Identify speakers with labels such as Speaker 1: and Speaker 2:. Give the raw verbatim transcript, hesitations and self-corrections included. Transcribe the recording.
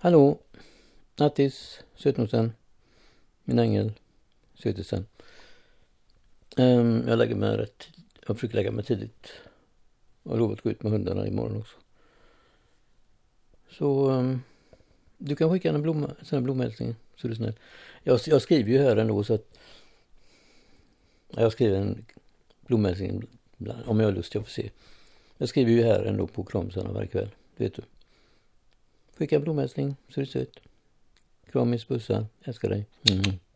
Speaker 1: Hallå, nattis, sötnosen, min ängel, sötesen. Um, jag lägger mig rätt, jag försöker lägga mig tidigt. Jag har lovat att gå ut med hundarna imorgon också. Så um, du kan skicka en blomma, en sån här blomhälsning, så är du snäll. Jag, jag skriver ju här ändå så att jag skriver en blomhälsning om jag har lust, jag får se. Jag skriver ju här ändå på kramsarna varje kväll, vet du. Skicka en blomhälsning, så är du söt. Kramis, bussar, älskar dig. Mm.